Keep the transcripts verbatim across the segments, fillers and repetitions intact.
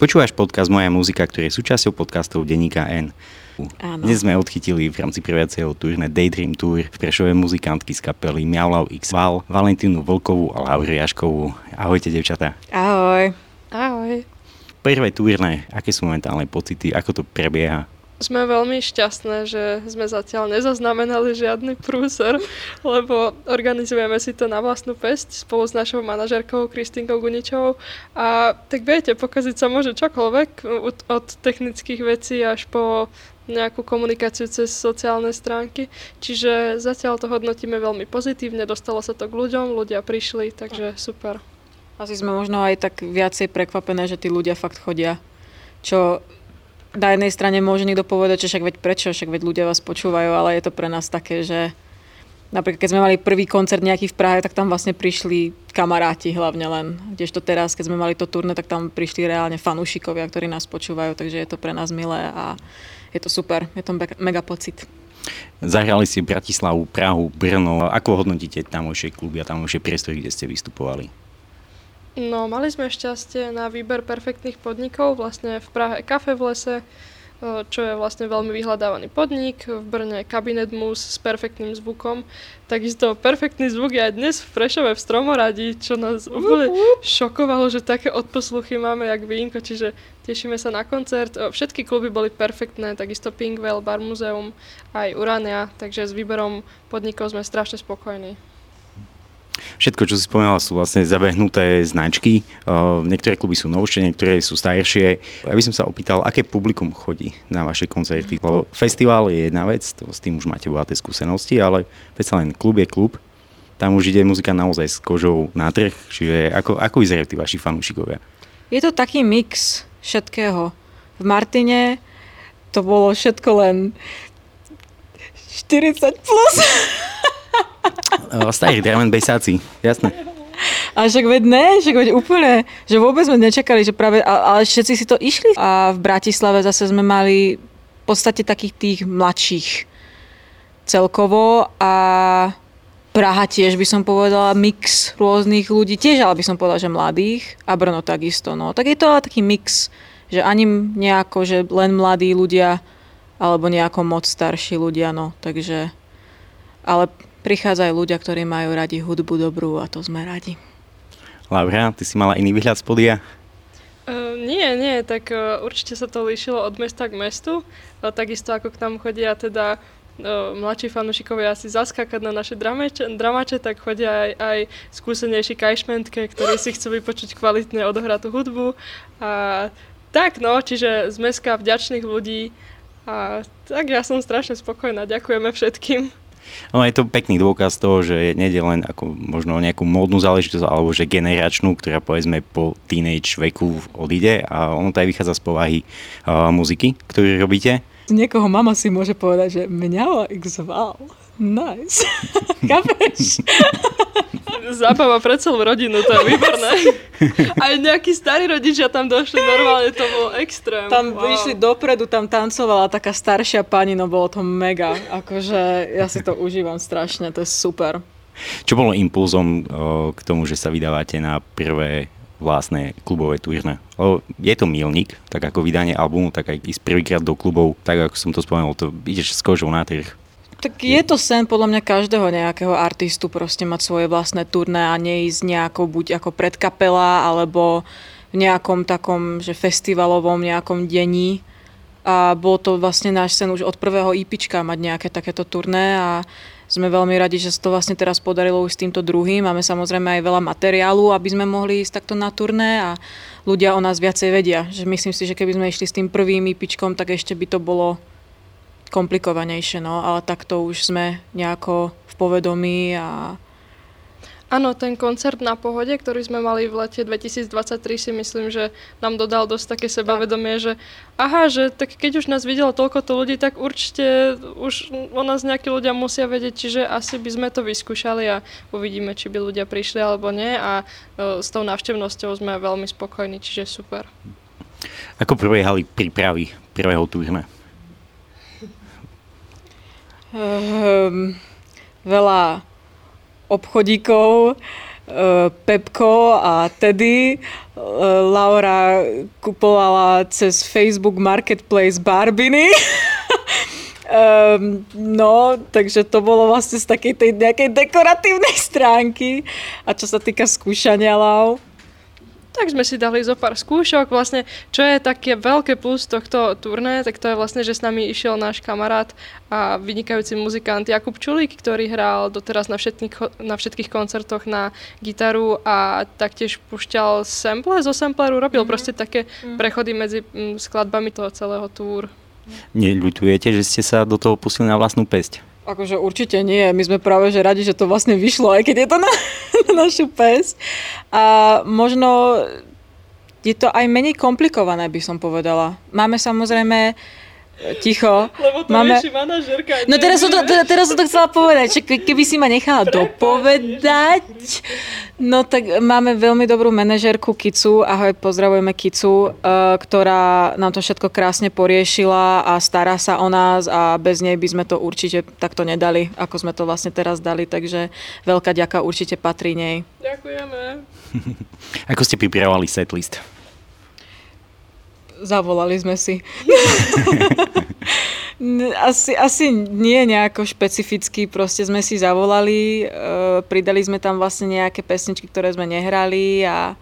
Počúvaš podcast Moja muzika, ktorý je súčasťou podcastov denníka N. Áno. Dnes sme odchytili v rámci previaceho turné Daydream Tour v Prešove muzikantky z kapely Miaulau X Val, Valentínu Vlkovú a Lauru Jaškovú. Ahojte, devčatá. Ahoj. Ahoj. Prvé turné, aké sú momentálne pocity, ako to prebieha? Sme veľmi šťastné, že sme zatiaľ nezaznamenali žiadny prúser, lebo organizujeme si to na vlastnú päsť spolu s našou manažérkou Kristínkou Guničovou. A tak viete, pokaziť sa môže čokoľvek, od technických vecí až po nejakú komunikáciu cez sociálne stránky. Čiže zatiaľ to hodnotíme veľmi pozitívne, dostalo sa to k ľuďom, ľudia prišli, takže super. Asi sme možno aj tak viacej prekvapené, že tí ľudia fakt chodia, čo na jednej strane môže niekto povedať, že však veď prečo, však veď ľudia vás počúvajú, ale je to pre nás také, že napríklad keď sme mali prvý koncert nejaký v Prahe, tak tam vlastne prišli kamaráti hlavne len. Kdežto teraz, keď sme mali to turné, tak tam prišli reálne fanúšikovia, ktorí nás počúvajú, takže je to pre nás milé a je to super, je to mega pocit. Zahrali ste Bratislavu, Prahu, Brno. Ako hodnotíte tamojšie kluby a tamojšie priestory, kde ste vystupovali? No, mali sme šťastie na výber perfektných podnikov, vlastne v Prahe Kafe v lese, čo je vlastne veľmi vyhľadávaný podnik, v Brne Kabinet Mus s perfektným zvukom. Takisto perfektný zvuk je aj dnes v Prešove v Stromoradi, čo nás úplne šokovalo, že také odposluchy máme jak vínko, čiže tešíme sa na koncert. Všetky kluby boli perfektné, takisto Pinkvel, Bar Muzeum, aj Urania, takže s výberom podnikov sme strašne spokojní. Všetko, čo si spomínala, sú vlastne zabehnuté značky. Uh, niektoré kluby sú novšie, niektoré sú staršie. Ja by som sa opýtal, aké publikum chodí na vaše koncerty? Lebo festival je jedna vec, to s tým už máte bohaté skúsenosti, ale predsa len klub je klub. Tam už ide muzika naozaj s kožou na trh, čiže ako, ako vyzerajú tí vaši fanúšikovia? Je to taký mix všetkého. V Martine to bolo všetko len štyridsať plus. Starí drum and bassáci, jasné. A však veď ne, však veď úplne, že vôbec sme nečakali, že práve, ale všetci si to išli. A v Bratislave zase sme mali v podstate takých tých mladších celkovo a Praha tiež by som povedala mix rôznych ľudí, tiež ale by som povedala, že mladých a Brno takisto. No. Tak je to ale taký mix, že ani nejako, že len mladí ľudia alebo nejako moc starší ľudia, no, takže, ale prichádzajú ľudia, ktorí majú radi hudbu dobrú a to sme radi. Laura, ty si mala iný výhľad z podia? Uh, nie, nie, tak uh, určite sa to líšilo od mesta k mestu. Uh, takisto ako k nám chodia teda uh, mladší fanúšikovia asi zaskakať na naše dramače, dramače, tak chodia aj, aj skúsenejší kajšmentke, ktorí si chcú vypočuť kvalitne odohratú hudbu. A tak no, čiže z meska vďačných ľudí. A tak ja som strašne spokojná, ďakujeme všetkým. No je to pekný dôkaz toho, že nejde len ako možno nejakú módnu záležitosť, alebo že generačnú, ktorá povedzme po teenage veku odíde a ono to aj vychádza z povahy uh, muziky, ktorú robíte. Z niekoho mama si môže povedať, že mňa X Val. Nice. Chápeš? Zábava pre celú rodinu, to je výborné. Aj nejakí starí rodičia tam došli, normálne to bolo extrém. Tam wow. Išli dopredu, tam tancovala taká staršia pani, no bolo to mega. Akože ja si to užívam strašne, to je super. Čo bolo impulzom o, k tomu, že sa vydávate na prvé vlastné klubové turné? Lebo je to milník, tak ako vydanie albumu, tak aj ísť prvýkrát do klubov, tak ako som to spomenul, to ideš s kožou na trh. Tak je to sen podľa mňa každého nejakého artistu proste mať svoje vlastné turné a neísť nejako buď ako predkapela alebo v nejakom takom, že festivalovom nejakom dení. A bol to vlastne náš sen už od prvého ípička mať nejaké takéto turné a sme veľmi radi, že sa to vlastne teraz podarilo už s týmto druhým. Máme samozrejme aj veľa materiálu, aby sme mohli ísť takto na turné a ľudia o nás viacej vedia. Že myslím si, že keby sme išli s tým prvým ípičkom, tak ešte by to bolo komplikovanejšie, no, ale takto už sme nejako v povedomí a... Áno, ten koncert na Pohode, ktorý sme mali v lete dvetisícdvadsaťtri, si myslím, že nám dodal dosť také sebavedomie, že aha, že tak keď už nás videlo toľkoto ľudí, tak určite už o nás nejakí ľudia musia vedieť, čiže asi by sme to vyskúšali a uvidíme, či by ľudia prišli alebo nie a e, s tou návštevnosťou sme veľmi spokojní, čiže super. Ako prebiehali prípravy prvého turné? Um, veľa obchodíkov, Pepko a Teddy. Laura kupovala cez Facebook Marketplace barbiny. Um, no, takže to bolo vlastne z takej tej nejakej dekoratívnej stránky. A čo sa týka skúšania láv? Tak sme si dali zo pár skúšok. Vlastne, čo je také veľké plus tohto turné, tak to je vlastne, že s nami išiel náš kamarát a vynikajúci muzikant Jakub Čulík, ktorý hral doteraz na všetkých, na všetkých koncertoch na gitaru a taktiež púšťal sample zo sampleru, robil mm-hmm. proste také mm-hmm. prechody medzi m, skladbami toho celého túr. Neľutujete, že ste sa do toho pustili na vlastnú päsť? Akože určite nie. My sme práve že radi, že to vlastne vyšlo, aj keď je to na, na našu päsť. A možno je to aj menej komplikované, by som povedala. Máme samozrejme ticho. Lebo to máme... rieši manažérka. No teraz som, to, teraz som to chcela povedať, že keby si ma nechala dopovedať, no tak máme veľmi dobrú manažérku Kicu, ahoj, pozdravujeme Kicu, uh, ktorá nám to všetko krásne poriešila a stará sa o nás a bez nej by sme to určite takto nedali, ako sme to vlastne teraz dali, takže veľká ďaká určite patrí nej. Ďakujeme. Ako ste pripravovali setlist? Zavolali sme si. asi, asi nie nejako špecificky, proste sme si zavolali, uh, pridali sme tam vlastne nejaké pesničky, ktoré sme nehrali a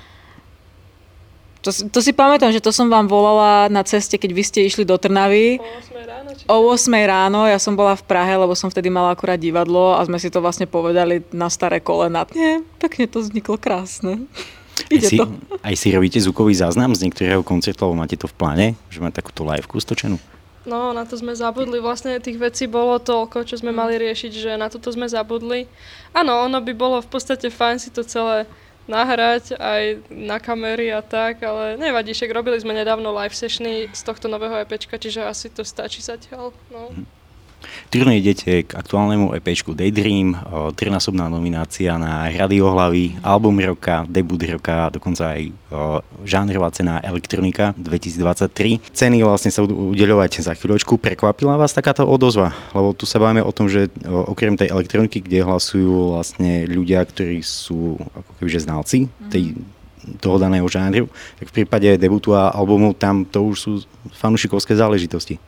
to, to si pamätám, že to som vám volala na ceste, keď vy ste išli do Trnavy. O ôsmej ráno? Či... O ôsmej ráno, ja som bola v Prahe, lebo som vtedy mala akurát divadlo a sme si to vlastne povedali na staré kolena. Nie, pekne to vzniklo krásne. Ide aj, si, to. aj si robíte zvukový záznam z niektorého koncertu, alebo máte to v pláne, že máte takúto liveku stočenú? No, na to sme zabudli. Vlastne tých vecí bolo toľko, čo sme mali riešiť, že na toto sme zabudli. Áno, ono by bolo v podstate fajn si to celé nahrať aj na kamery a tak, ale nevadí, však robili sme nedávno live sessiony z tohto nového EPčka, čiže asi to stačí zatiaľ. No. Hm. Turné idete k aktuálnemu EPčku Daydream, trinásobná nominácia na Radio hlavy, album roka, debut roka, dokonca aj o, žánrová cena Elektronika dvetisícdvadsaťtri. Ceny vlastne sa budú udeľovať za chvíľočku. Prekvapila vás takáto odozva? Lebo tu sa bavíme o tom, že o, okrem tej elektroniky, kde hlasujú vlastne ľudia, ktorí sú ako kebyže znalci tej, toho daného žánru, tak v prípade debutu a albumu tam to už sú fanúšikovské záležitosti.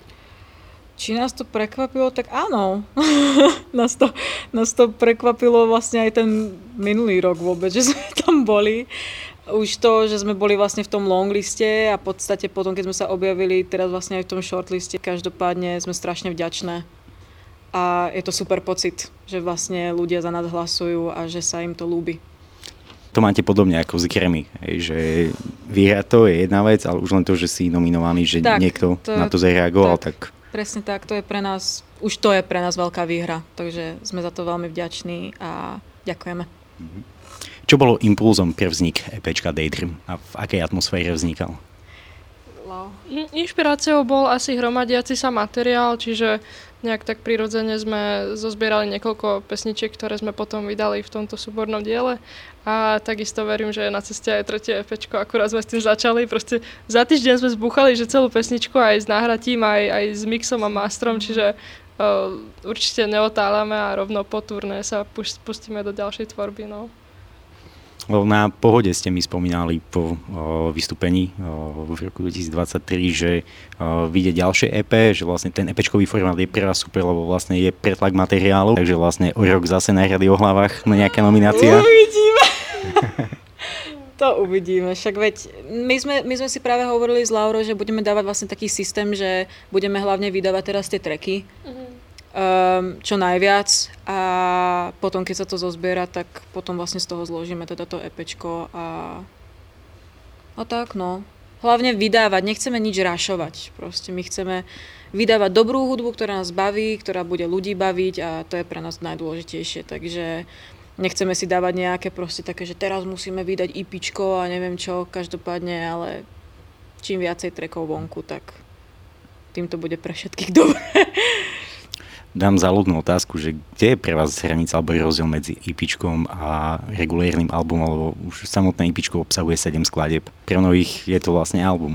Či nás to prekvapilo, tak áno. nás, to, nás to prekvapilo vlastne aj ten minulý rok vôbec, že sme tam boli. Už to, že sme boli vlastne v tom longliste a v podstate potom, keď sme sa objavili teraz vlastne aj v tom shortliste, každopádne sme strašne vďačné. A je to super pocit, že vlastne ľudia za nás hlasujú a že sa im to ľúbi. To máte podobne ako z Grammy, že vyhrať to je jedna vec, ale už len to, že si nominovaný, že tak, niekto to, na to zareagoval, tak... tak... Presne tak, to je pre nás, už to je pre nás veľká výhra, takže sme za to veľmi vďační a ďakujeme. Čo bolo impulzom pre vznik EPčka Daydream a v akej atmosfére vznikal? Wow. Inšpiráciou bol asi hromadiaci sa materiál, čiže nejak tak prirodzene sme zozbierali niekoľko pesničiek, ktoré sme potom vydali v tomto súbornom diele. A takisto verím, že na ceste aj tretie EPčko, akurát sme s tým začali. Proste za týždeň sme zbúchali, že celú pesničku aj s náhratím, aj, aj s mixom a mastrom, čiže uh, určite neotáľame a rovno po turné sa pustíme do ďalšej tvorby. No. Na Pohode ste mi spomínali po o, vystúpení o, v roku dvetisícdvadsaťtri, že o, vyjde ďalšie é pé, že vlastne ten EPčkový formát je pre vás super, lebo vlastne je pretlak materiálu, takže vlastne o rok zase na Radio hlavách na nejaká nominácia. Uvidíme. To uvidíme, však veď my sme, my sme si práve hovorili s Laurou, že budeme dávať vlastne taký systém, že budeme hlavne vydávať teraz tie tracky. Mhm. Um, čo najviac a potom, keď sa to zozbiera, tak potom vlastne z toho zložíme teda to EPčko a a tak no. Hlavne vydávať, nechceme nič rašovať, proste my chceme vydávať dobrú hudbu, ktorá nás baví, ktorá bude ľudí baviť a to je pre nás najdôležitejšie, takže nechceme si dávať nejaké proste také, že teraz musíme vydať IPčko a neviem čo, každopádne, ale čím viacej trackov vonku, tak tým to bude pre všetkých dobré. Dám záľudnú otázku, že kde je pre vás hranica alebo rozdiel medzi IPčkom a regulérnym albumom, lebo už samotné IPčko obsahuje sedem skladieb. Pre mnohých je to vlastne album.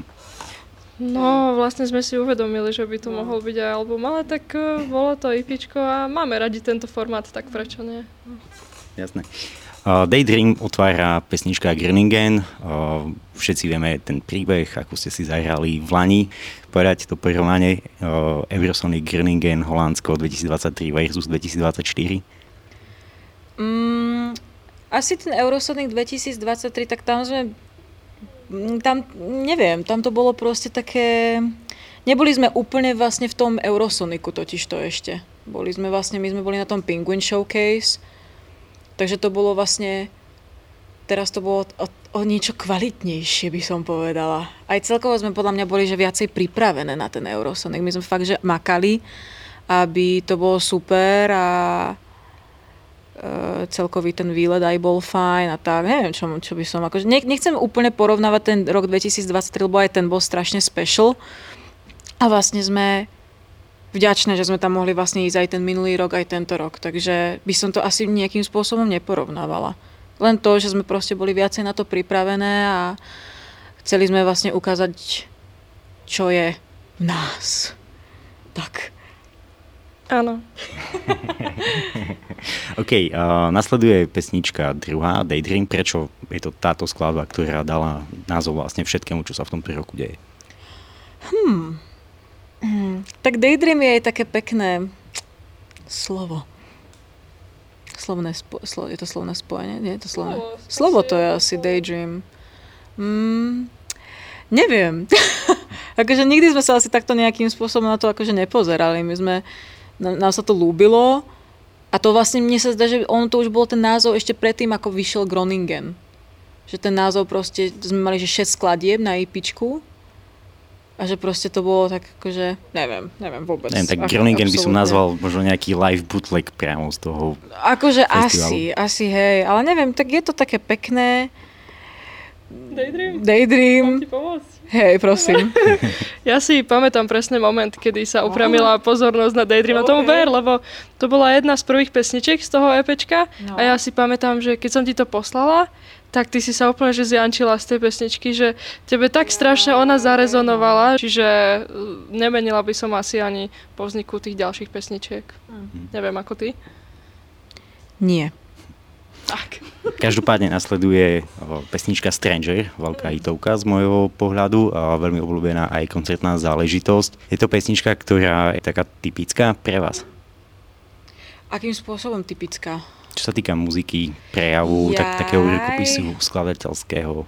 No, vlastne sme si uvedomili, že by to no. mohol byť aj album, ale tak uh, bolo to IPčko a máme radi tento formát, tak prečo nie? Jasné. Uh, Daydream otvára pesnička Groningen. Uh, všetci vieme ten príbeh, ako ste si zahrali v Lani. Povedať to porovnanie uh, Eurosonic Groningen Holandsko dvetisícdvadsaťtri versus dvetisícdvadsaťštyri? Mm, asi ten Eurosonic dvetisícdvadsaťtri, tak tam sme... Tam, neviem, tam to bolo proste také... Neboli sme úplne vlastne v tom Eurosonicu totiž to ešte. Boli sme vlastne, my sme boli na tom Penguin Showcase. Takže to bolo vlastne, teraz to bolo o, o niečo kvalitnejšie, by som povedala. Aj celkovo sme podľa mňa boli, že viacej pripravené na ten Eurosonic. My sme fakt, že makali, aby to bolo super a e, celkový ten výlet aj bol fajn a tak. Neviem, čo, čo by som, akože nechcem úplne porovnávať ten rok dvetisícdvadsaťtri, lebo aj ten bol strašne special. A vlastne sme vďačné, že sme tam mohli vlastne ísť aj ten minulý rok, aj tento rok. Takže by som to asi nejakým spôsobom neporovnávala. Len to, že sme proste boli viacej na to pripravené a chceli sme vlastne ukázať, čo je v nás. Tak. Áno. OK, uh, nasleduje pesnička druhá, Daydream. Prečo je to táto skladba, ktorá dala názov vlastne všetkému, čo sa v tomto roku deje? Hmm... Hmm, tak Daydream je aj také pekné slovo. Slovné spo- slo- je to slovné spojenie? Nie, je to slovné. Slovo, slovo to je asi Daydream. Hmm, neviem. Akože nikdy sme sa asi takto nejakým spôsobom na to akože nepozerali. My sme, nám sa to ľúbilo a to vlastne mne sa zdá, že on to už bol ten názov ešte predtým, ako vyšiel Groningen. Že ten názov proste, sme mali že šesť skladieb na IPčku. A že proste to bolo tak akože, neviem, neviem vôbec. Neviem, tak Groningen by som nazval možno nejaký live bootleg priamo z toho akože festivalu. asi, asi hej, ale neviem, tak je to také pekné. Daydream? Daydream. Mám ti pomôcť? Hej, prosím. Ja si pamätám presne moment, kedy sa upriamila pozornosť na Daydream. A tomu ver, lebo to bola jedna z prvých pesničiek z toho EPčka. No. A ja si pamätám, že keď som ti to poslala, tak ty si sa úplne že zjančila z tej pesničky, že tebe tak strašne ona zarezonovala, čiže nemenila by som asi ani po vzniku tých ďalších pesničiek. Mm. Neviem, ako ty? Nie. Tak. Každopádne nasleduje pesnička Stranger, veľká hitovka z môjho pohľadu, a veľmi obľúbená aj koncertná záležitosť. Je to pesnička, ktorá je taká typická pre vás? Akým spôsobom typická? Čo sa týka muziky, prejavu, tak, takého rukopisu skladateľského?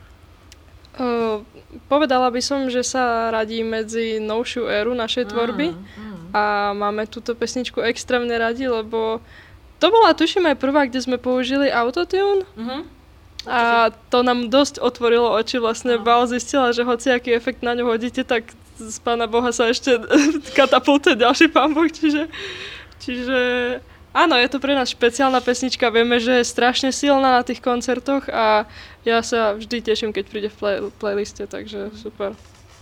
Uh, povedala by som, že sa radí medzi novšiu éru našej tvorby mm, mm. a máme túto pesničku extrémne radi, lebo to bola, tuším, aj prvá, kde sme použili autotune. Mm-hmm. A to nám dosť otvorilo oči. Vlastne Bál zistila, že hociaký efekt na ňu hodíte, tak z Pána Boha sa ešte katapultuje ďalší Pán Boh. Čiže, čiže áno, je to pre nás špeciálna pesnička. Vieme, že je strašne silná na tých koncertoch a ja sa vždy teším, keď príde v play, playliste, takže super.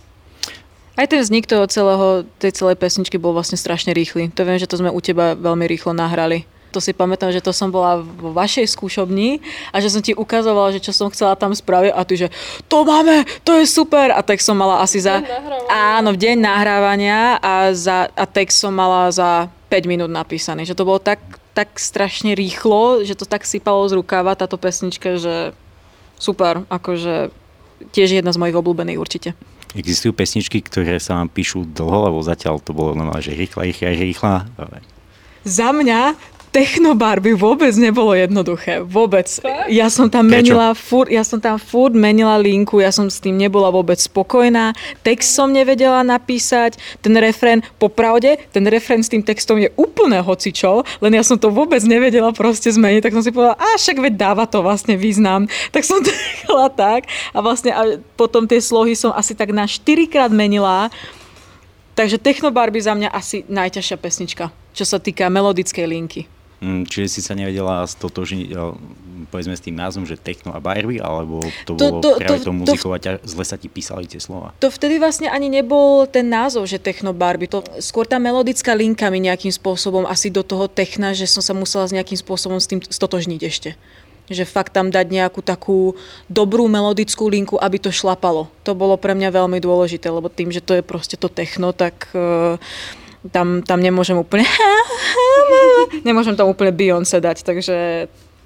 Aj ten vznik toho celého, tej celej pesničky bol vlastne strašne rýchly. To viem, že to sme u teba veľmi rýchlo nahrali. To si pamätám, že to som bola vo vašej skúšobni a že som ti ukazovala, že čo som chcela tam spraviť a ty, že to máme, to je super. A text som mala asi za... Áno, v deň nahrávania a, za, a text som mala za päť minút napísaný. Že to bolo tak, tak strašne rýchlo, že to tak sypalo z rukáva táto pesnička, že super. Akože tiež jedna z mojich obľúbených určite. Existujú pesničky, ktoré sa vám píšu dlho, lebo zatiaľ to bolo normálne, že rýchla, rýchla, rýchla. Za mňa Techno Barbie vôbec nebolo jednoduché. Vôbec. Ja som tam menila furt, ja som tam furt menila linku, ja som s tým nebola vôbec spokojná. Text som nevedela napísať, ten refrén, popravde, ten refrén s tým textom je úplne hocičo, len ja som to vôbec nevedela proste zmeniť, tak som si povedala, a však veď dáva to vlastne význam. Tak som to nechala tak a vlastne a potom tie slohy som asi tak na štyrikrát menila. Takže Techno Barbie za mňa asi najťažšia pesnička, čo sa týka melodickej linky. Čiže si sa nevedela stotožniť, povedzme s tým názvom, že Techno a Barbie, alebo to, to bolo to, práve to, tou muzikou a zle sa ti písali tie slova? To vtedy vlastne ani nebol ten názov, že Techno Barbie. To skôr tá melodická linka mi nejakým spôsobom asi do toho techna, že som sa musela s nejakým spôsobom s tým stotožniť ešte. Že fakt tam dať nejakú takú dobrú melodickú linku, aby to šlapalo. To bolo pre mňa veľmi dôležité, lebo tým, že to je proste to techno, tak uh, tam, tam nemôžem úplne nemôžem tam úplne Beyoncé dať, takže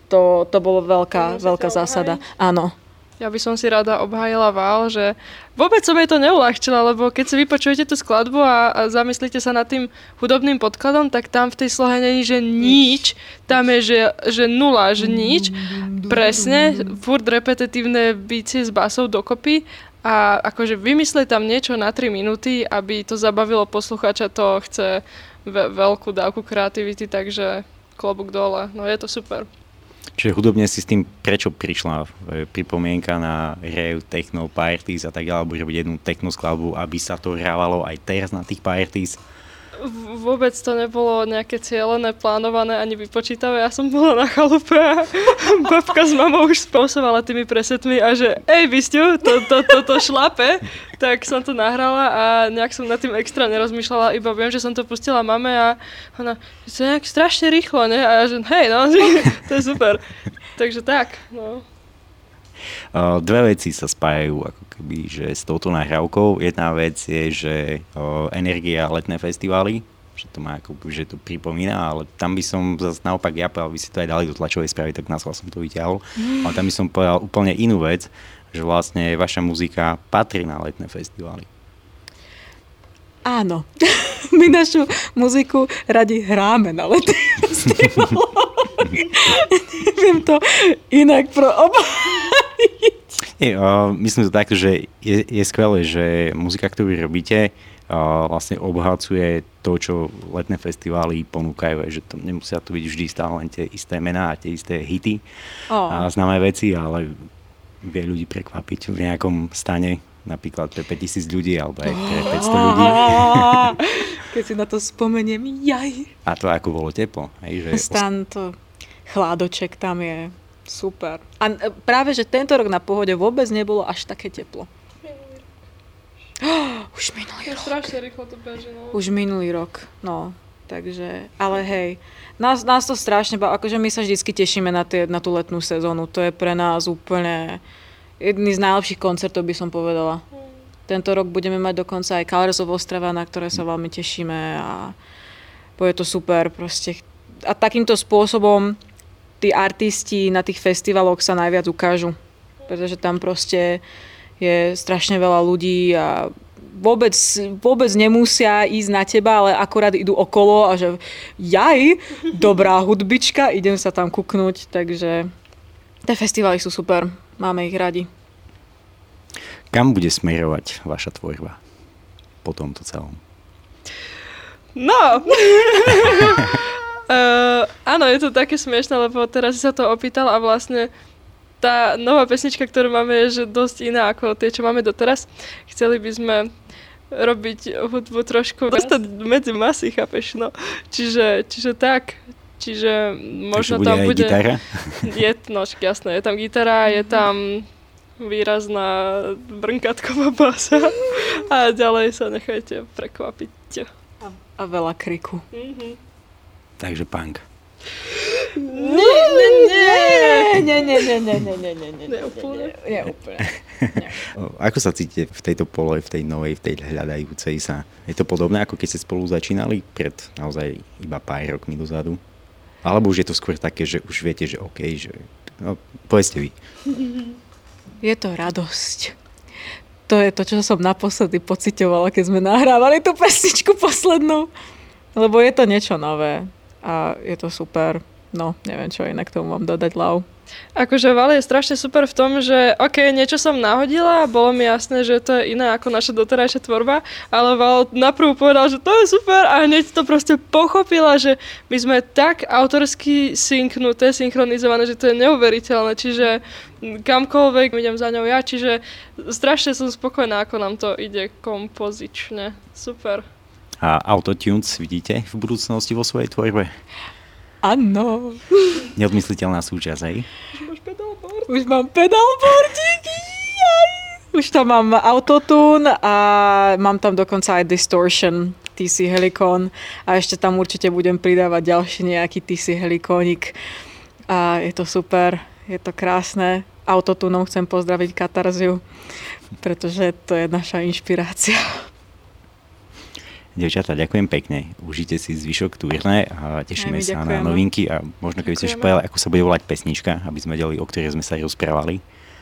to, to bolo veľká, To veľká zásada. Áno. Ja by som si rada obhájila Val, že vôbec som jej to neulahčila, lebo keď si vypočujete tú skladbu a, a zamyslíte sa nad tým hudobným podkladom, tak tam v tej slohe není, že nič, tam je, že, že nula, že nič. Presne, furt repetitívne bicie s basou dokopy a akože vymyslieť tam niečo na tri minúty, aby to zabavilo posluchača, to chce ve- veľkú dávku kreativity, takže klobúk dole, no je to super. Čiže hudobne si s tým prečo prišla pripomienka na rave, techno, parties a tak ďalej, alebo robiť jednu techno skladbu, aby sa to hrávalo aj teraz na tých parties? V- vôbec to nebolo nejaké cieľené, plánované ani vypočítavé. Ja som bola na chalupe a babka s mamou už spôsobovala tými presetmi a že ej, Bisťu, to, to, to, to šlape. Tak som to nahrala a nejak som nad tým extra nerozmýšľala, iba viem, že som to pustila mame a ona, že to je nejak strašne rýchlo, ne? A ja že hej, no, to je super. Takže tak, no. Uh, dve veci sa spájajú ako keby, že s touto nahrávkou. Jedna vec je, že uh, energia letné festivály, že to má ako, že to pripomína, ale tam by som zase naopak ja povedal, by si to aj dali do tlačovej správy, tak násval som to vyťahol. Mm. Ale tam by som povedal úplne inú vec, že vlastne vaša muzika patrí na letné festivály. Áno. My našu muziku radi hráme na letné festivály. Neviem to inak pro oba. Nie, uh, myslím to takto, že je, je skvelé, že muzika, ktorú robíte, uh, vlastne obohacuje to, čo letné festivály ponúkajú, že to nemusia to byť vždy stále len tie isté mená a tie isté hity oh. a známe veci, ale vie ľudí prekvapiť v nejakom stane, napríklad pre päťtisíc ľudí alebo aj pre päťsto ľudí. Keď si na to spomeniem, jaj. A to ako bolo teplo. Hej, že stan to, chládoček tam je. Super. A práve, že tento rok na Pohode vôbec nebolo až také teplo. Oh, už minulý rok. Strašne rýchlo to beží, no. Už minulý rok, no. Takže, ale hej, nás, nás to strašne baví, akože my sa vždycky tešíme na, tie, na tú letnú sezónu. To je pre nás úplne jedný z najlepších koncertov, by som povedala. Hmm. Tento rok budeme mať dokonca aj Colors of Ostrava, na ktoré sa veľmi tešíme a bude to super proste. A takýmto spôsobom tí artisti na tých festivaloch sa najviac ukážu, pretože tam proste je strašne veľa ľudí a vôbec, vôbec nemusia ísť na teba, ale akurát idú okolo a že jaj, dobrá hudbička, idem sa tam kuknúť, takže tie festivaly sú super, máme ich radi. Kam bude smerovať vaša tvorba po tomto celom? No! Uh, áno, je to také smiešné, lebo teraz si sa to opýtal a vlastne tá nová pesnička, ktorú máme, je že dosť iná ako tie, čo máme doteraz. Chceli by sme robiť hudbu trošku dostať medzi masy, chápeš, no. Čiže, čiže tak, čiže možno bude tam aj bude... gitara? Je, no, jasné, je tam gitara, je tam výrazná brnkatková basa a ďalej sa nechajte prekvapiť. A, a veľa kriku. Mhm. Takže punk. Nie, nie, nie. Nie, nie, nie, nie, nie, nie, nie, nie. Nie úplne. Nie úplne. Ako sa cítite v tejto pole, v tej novej, v tej hľadajúcej sa? Je to podobné, ako keď ste spolu začínali pred naozaj iba pár rokmi dozadu? Alebo už je to skôr také, že už viete, že OK, že... No, povedzte vy. Je to radosť. To je to, čo som naposledy pociťovala, keď sme nahrávali tú pesničku poslednú. Lebo je to niečo nové a je to super. No, neviem, čo inak k tomu mám dodať, Lau. Akože Val je strašne super v tom, že ok, niečo som nahodila a bolo mi jasné, že to je iné ako naša doterajšia tvorba, ale Val naprv povedal, že to je super a hneď to proste pochopila, že my sme tak autorsky synknuté, synchronizované, že to je neuveriteľné, čiže kamkoľvek idem za ňou ja, čiže strašne som spokojná, ako nám to ide kompozične. Super. A autotunes vidíte v budúcnosti vo svojej tvorbe? Áno. Neodmysliteľná súčasť, hej? Už máš pedalboard? Už mám pedalboardík. Už tam mám autotune a mám tam dokonca aj distortion, té cé Helicon a ešte tam určite budem pridávať ďalší nejaký té cé Helicónik. A je to super, je to krásne. Autotunom chcem pozdraviť Katarziu, pretože to je naša inšpirácia. Devčatá, ďakujem pekne. Užite si zvyšok turné a tešíme sa ďakujeme. na novinky a možno keby ste ešte povedali, ako sa bude volať pesnička, aby sme vedeli, o ktorej sme sa rozprávali.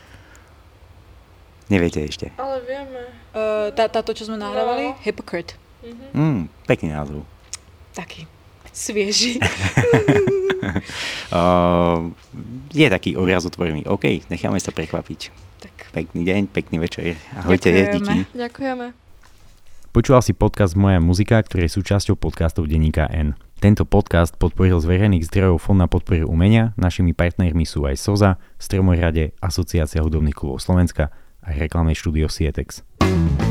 Neviete ešte? Ale vieme. Uh, tá, táto, čo sme nahrávali? No. Hypocrite. Mhm. Mm, pekný názov. Taký svieži. uh, je taký obraz otvorený. OK, necháme sa prekvapiť. Tak. Pekný deň, pekný večer. Ahojte, Ďakujeme. díky. Ďakujeme. Počúval si podcast Moja muzika, ktorý je súčasťou podcastov denníka N. Tento podcast podporil z verejných zdrojov Fond na podporu umenia, našimi partnermi sú aj SOZA, Stromorade, Asociácia hudobných klubov Slovenska a reklamné štúdio Sietex.